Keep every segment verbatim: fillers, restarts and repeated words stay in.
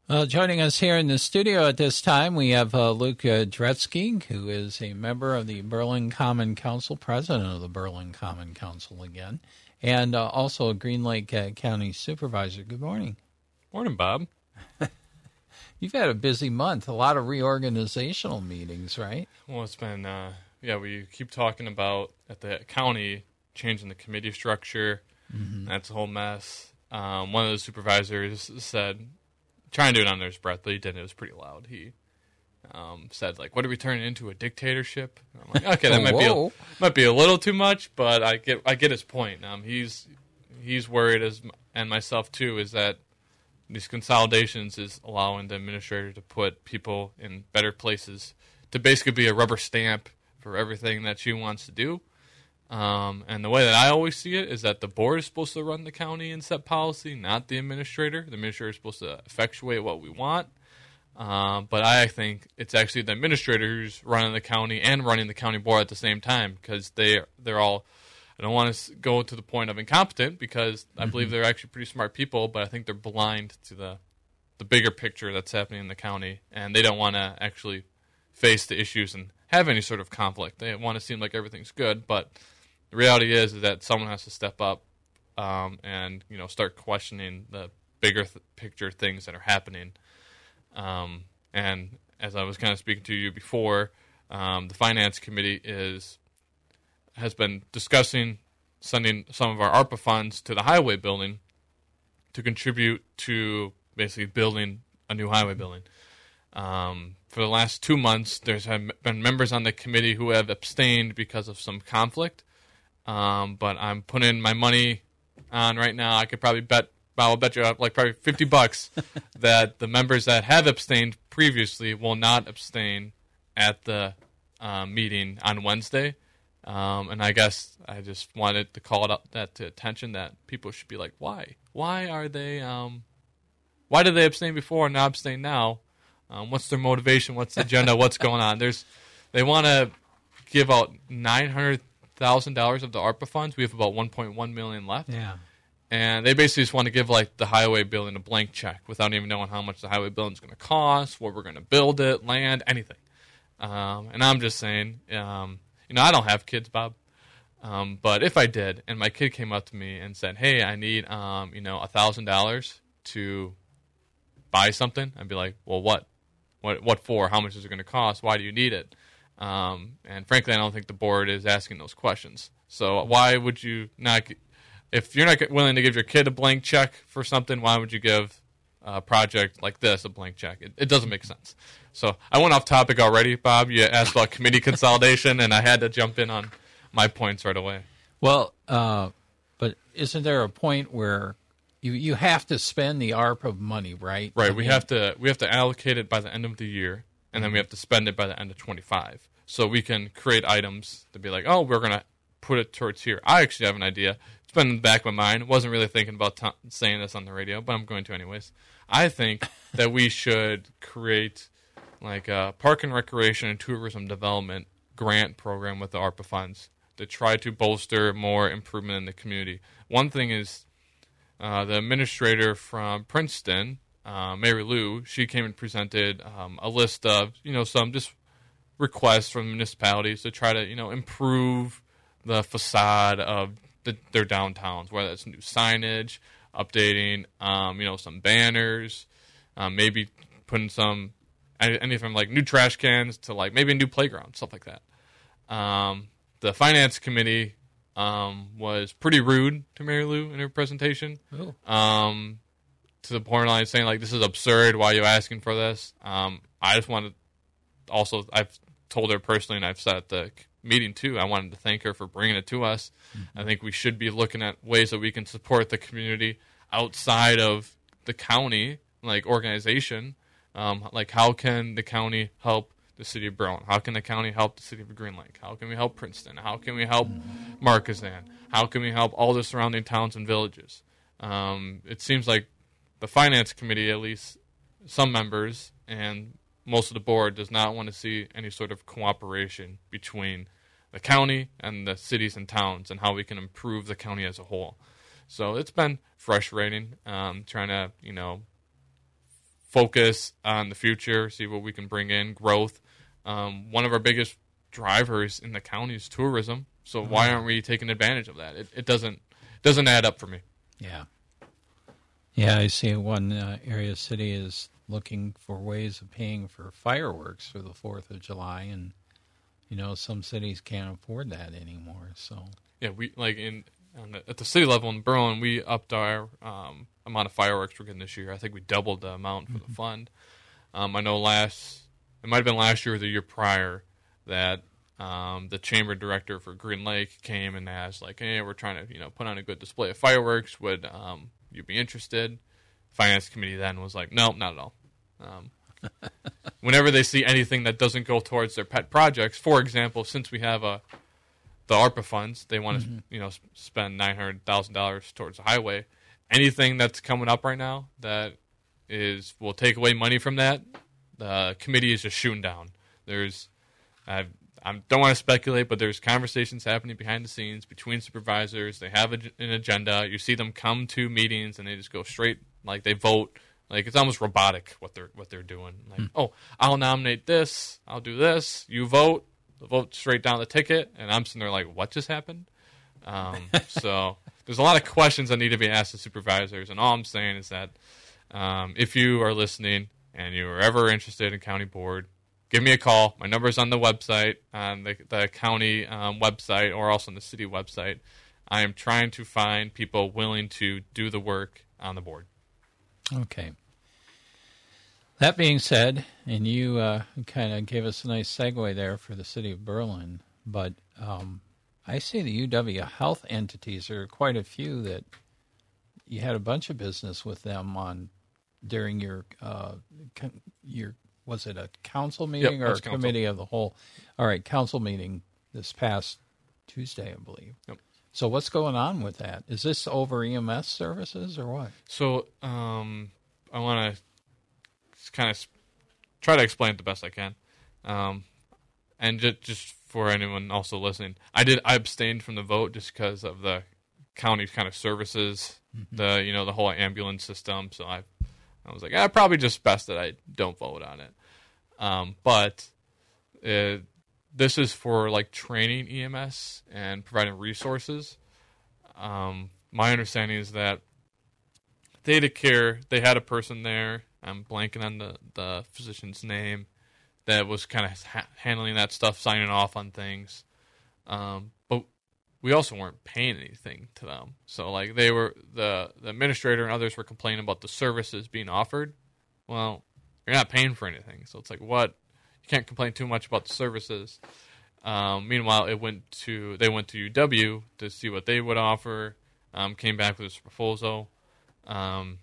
Well, joining us here in the studio at this time, we have uh, Luke uh, Dretzky, who is a member of the Berlin Common Council, president of the Berlin Common Council again, and uh, also a Green Lake uh, County supervisor. Good morning. Morning, Bob. You've had a busy month, a lot of reorganizational meetings, right? Well, it's been, uh, yeah, we keep talking about at the county changing the committee structure. Mm-hmm. That's a whole mess. Um, one of the supervisors said, try and do it under his breath, but he didn't. It was pretty loud. He um, said, like, what are we turning into, a dictatorship? And I'm like, okay, that might be a, might be a little too much, but I get I get his point. Um, he's he's worried, as and myself too, is that these consolidations is allowing the administrator to put people in better places to basically be a rubber stamp for everything that she wants to do. Um, and the way that I always see it is that the board is supposed to run the county and set policy, not the administrator. The administrator is supposed to effectuate what we want. Um, but I think it's actually the administrator who's running the county and running the county board at the same time, because they, they're all, I don't want to go to the point of incompetent, because I mm-hmm. believe they're actually pretty smart people, but I think they're blind to the the bigger picture that's happening in the county, and they don't want to actually face the issues and have any sort of conflict. They want to seem like everything's good, but the reality is, is that someone has to step up um, and you know start questioning the bigger th- picture things that are happening. Um, and as I was kind of speaking to you before, um, the finance committee is has been discussing sending some of our ARPA funds to the highway building to contribute to basically building a new highway building. Um, for the last two months, there's been members on the committee who have abstained because of some conflict. Um, but I'm putting my money on right now. I could probably bet, I'll bet you like probably fifty bucks that the members that have abstained previously will not abstain at the uh, meeting on Wednesday. Um, and I guess I just wanted to call it up that to attention that people should be like, why? Why are they, um, why did they abstain before and not abstain now? Um, what's their motivation? What's the agenda? What's going on? There's, they want to give out nine hundred thousand dollars of the ARPA funds. We have about one point one million dollars left. Yeah. And they basically just want to give like the highway building a blank check without even knowing how much the highway building is going to cost, where we're going to build it, land, anything. Um, and I'm just saying, um, you know, I don't have kids, Bob. Um, but if I did, and my kid came up to me and said, hey, I need, um, you know, one thousand dollars to buy something, I'd be like, well, what? What What for? How much is it going to cost? Why do you need it? Um, and frankly, I don't think the board is asking those questions. So why would you not, if you're not willing to give your kid a blank check for something, why would you give a project like this a blank check? It, it doesn't make sense. So I went off topic already, Bob. You asked about committee consolidation, and I had to jump in on my points right away. Well, uh, but isn't there a point where you you have to spend the ARPA money, right? Right. I we mean, have to we have to allocate it by the end of the year, and then we have to spend it by the end of twenty-five. So we can create items to be like, oh, we're going to put it towards here. I actually have an idea. It's been in the back of my mind. Wasn't really thinking about t- saying this on the radio, but I'm going to anyways. I think that we should create like a park and recreation and tourism development grant program with the ARPA funds to try to bolster more improvement in the community. One thing is uh, the administrator from Princeton, uh, Mary Lou, she came and presented um, a list of, you know, some just requests from municipalities to try to, you know, improve the facade of the, their downtowns, whether it's new signage, updating, um, you know, some banners, um, maybe putting some, anything from like new trash cans to like maybe a new playground, stuff like that. Um, the finance committee um, was pretty rude to Mary Lou in her presentation, um, to the point of saying like, this is absurd. Why are you asking for this? Um, I just wanted also, I've told her personally, and I've said at the meeting too, I wanted to thank her for bringing it to us. Mm-hmm. I think we should be looking at ways that we can support the community outside of the county, like organization. Um, like how can the county help the city of Berlin? How can the county help the city of Green Lake? How can we help Princeton? How can we help mm-hmm. Marquezan? How can we help all the surrounding towns and villages? Um, it seems like the finance committee, at least some members and most of the board, does not want to see any sort of cooperation between the county and the cities and towns and how we can improve the county as a whole. So it's been frustrating, um, trying to, you know, focus on the future, see what we can bring in, growth. Um, one of our biggest drivers in the county is tourism. So mm-hmm. why aren't we taking advantage of that? It, it doesn't doesn't add up for me. Yeah. Yeah, I see one uh, area city is looking for ways of paying for fireworks for the fourth of July, and, you know, some cities can't afford that anymore. So yeah, we like in on the, at the city level in Berlin, we upped our um, amount of fireworks we're getting this year. I think we doubled the amount for mm-hmm. the fund. Um, I know last, it might have been last year or the year prior, that um, the chamber director for Green Lake came and asked, like, hey, we're trying to, you know, put on a good display of fireworks. Would um, you be interested? Finance committee then was like, no, not at all. Um, whenever they see anything that doesn't go towards their pet projects, for example, since we have a the ARPA funds, they want to mm-hmm. you know spend nine hundred thousand dollars towards the highway. Anything that's coming up right now that is will take away money from that, the committee is just shooting down. There's I I don't want to speculate, but there's conversations happening behind the scenes between supervisors. They have a, an agenda. You see them come to meetings and they just go straight, like they vote. Like it's almost robotic what they're what they're doing. Like, hmm. oh, I'll nominate this. I'll do this. You vote. The vote straight down the ticket. And I'm sitting there like, what just happened? Um, so there's a lot of questions that need to be asked to supervisors. And all I'm saying is that um, if you are listening and you are ever interested in county board, give me a call. My number is on the website, on the, the county um, website, or also on the city website. I am trying to find people willing to do the work on the board. Okay. That being said, and you uh, kind of gave us a nice segue there for the city of Berlin, but um, I see the U W health entities, there are quite a few that you had a bunch of business with them on during your, uh, your was it a council meeting yep, or a council. committee of the whole? All right, council meeting this past Tuesday, I believe. Yep. So what's going on with that? Is this over E M S services or what? So um, I want to kind of try to explain it the best I can. Um, and just, just for anyone also listening, I did I abstained from the vote just because of the county kind of services, mm-hmm. the you know the whole ambulance system. So I I was like, ah, probably just best that I don't vote on it. Um, but it, this is for like training E M S and providing resources. Um, my understanding is that Theta Care, they had a person there. I'm blanking on the, the physician's name that was kind of ha- handling that stuff, signing off on things. Um, but we also weren't paying anything to them. So like they were, the, the administrator and others were complaining about the services being offered. Well, you're not paying for anything. So it's like, what? You can't complain too much about the services. Um, meanwhile, it went to they went to U W to see what they would offer. Um, came back with this proposal. Um,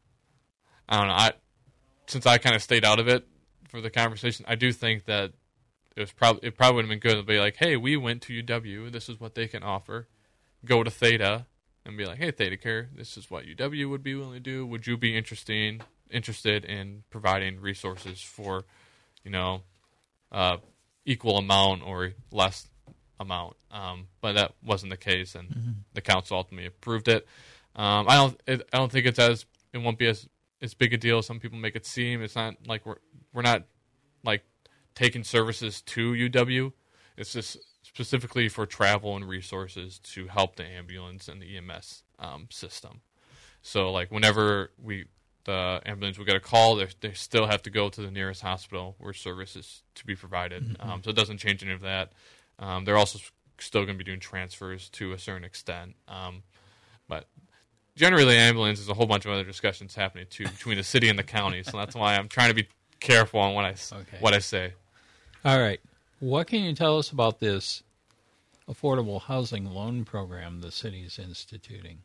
I don't know. I since I kind of stayed out of it for the conversation, I do think that it was probably it probably would have been good to be like, hey, we went to U W. This is what they can offer. Go to Theta and be like, hey, Theta Care, this is what U W would be willing to do. Would you be interesting interested in providing resources for, you know, uh, equal amount or less amount? Um, but that wasn't the case, and mm-hmm. the council ultimately approved it. Um, I don't. It, I don't think it's as. It won't be as as big a deal as some people make it seem. It's not like we're we're not like taking services to U W. It's just specifically for travel and resources to help the ambulance and the E M S um, system. So like whenever we the ambulance will get a call, they they still have to go to the nearest hospital where service is to be provided. Mm-hmm. Um, so it doesn't change any of that. Um, they're also still going to be doing transfers to a certain extent. Um, but generally, ambulance is a whole bunch of other discussions happening too between the city and the county. So that's why I'm trying to be careful on what I okay. what I say. All right, what can you tell us about this affordable housing loan program the city's instituting?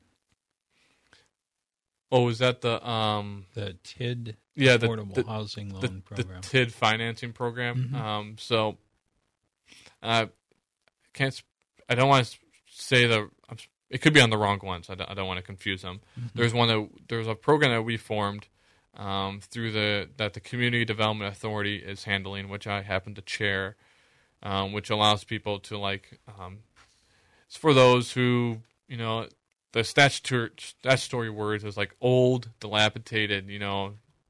Oh, is that the um the T I D yeah, affordable the, the, housing loan the, program? The T I D financing program. Mm-hmm. Um, so I uh, can't. I don't want to say the. It could be on the wrong ones. I don't, I don't want to confuse them. Mm-hmm. There's one that there's a program that we formed um, through the that the Community Development Authority is handling, which I happen to chair, um, which allows people to like. Um, it's for those who you know. The statutory, statutory words is like old, dilapidated, you know,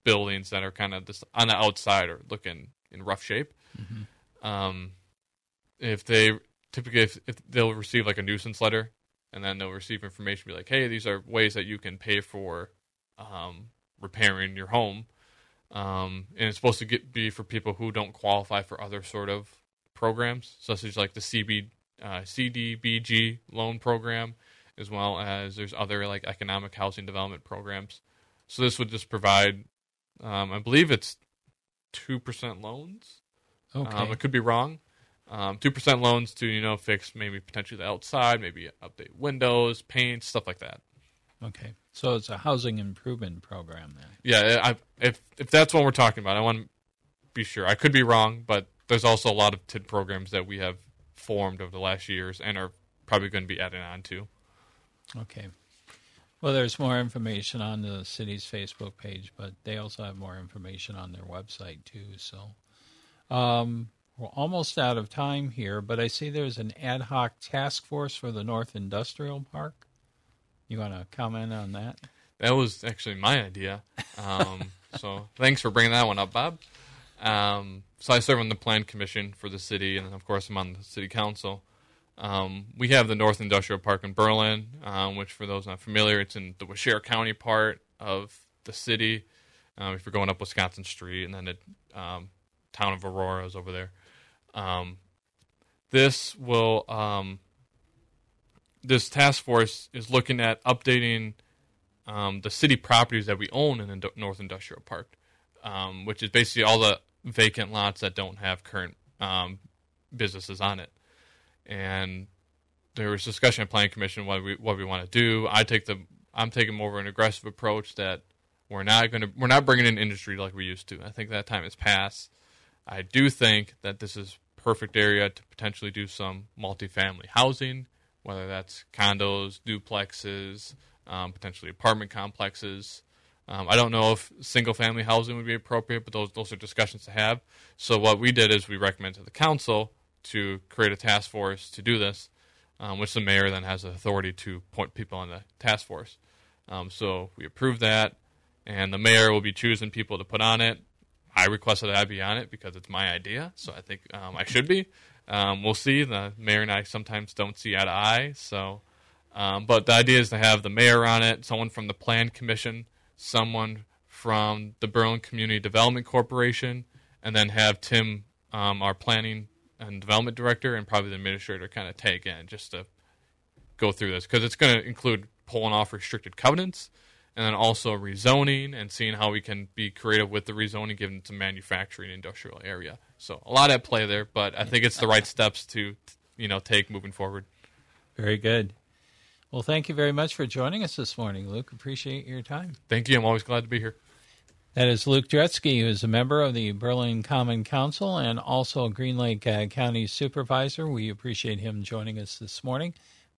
buildings that are kind of just on the outside or looking in rough shape. Mm-hmm. Um, if they typically if, if they'll receive like a nuisance letter, and then they'll receive information, be like, hey, these are ways that you can pay for um, repairing your home. Um, and it's supposed to get, be for people who don't qualify for other sort of programs, such as like the C B, uh, C D B G loan program, as well as there's other like economic housing development programs. So this would just provide, um, I believe it's two percent loans. Okay. Um, I could be wrong. Um, two percent loans to, you know, fix maybe potentially the outside, maybe update windows, paint, stuff like that. Okay. So it's a housing improvement program then. Yeah, I, if if that's what we're talking about, I want to be sure. I could be wrong, but there's also a lot of T I D programs that we have formed over the last years and are probably going to be adding on to. Okay. Well, there's more information on the city's Facebook page, but they also have more information on their website too. So um, we're almost out of time here, but I see there's an ad hoc task force for the North Industrial Park. You want to comment on that? That was actually my idea. Um, so thanks for bringing that one up, Bob. Um, so I serve on the Plan Commission for the city, and of course I'm on the city council. Um, we have the North Industrial Park in Berlin, um, which for those not familiar, it's in the Washare County part of the city. Um, if you're going up Wisconsin Street, and then the um, town of Aurora is over there. Um, this will... Um, This task force is looking at updating um, the city properties that we own in the North Industrial Park, um, which is basically all the vacant lots that don't have current um, businesses on it. And there was discussion at Planning Commission what we what we want to do. I take the I'm taking more of an aggressive approach that we're not going to we're not bringing in industry like we used to. I think that time has passed. I do think that this is perfect area to potentially do some multifamily housing, whether that's condos, duplexes, um, potentially apartment complexes. Um, I don't know if single-family housing would be appropriate, but those those are discussions to have. So what we did is we recommended to the council to create a task force to do this, um, which the mayor then has the authority to appoint people on the task force. Um, so we approved that, and the mayor will be choosing people to put on it. I requested that I be on it because it's my idea, so I think um, I should be. Um, we'll see. The mayor and I sometimes don't see eye to eye. So, um, but the idea is to have the mayor on it, someone from the Plan Commission, someone from the Berlin Community Development Corporation, and then have Tim, um, our planning and development director, and probably the administrator kind of take in just to go through this, because it's going to include pulling off restricted covenants, and then also rezoning and seeing how we can be creative with the rezoning given it's a manufacturing industrial area. So a lot at play there, but I think it's the right steps to, you know, take moving forward. Very good. Well, thank you very much for joining us this morning, Luke. Appreciate your time. Thank you. I'm always glad to be here. That is Luke Dretsky, who is a member of the Berlin Common Council and also Green Lake uh, County Supervisor. We appreciate him joining us this morning.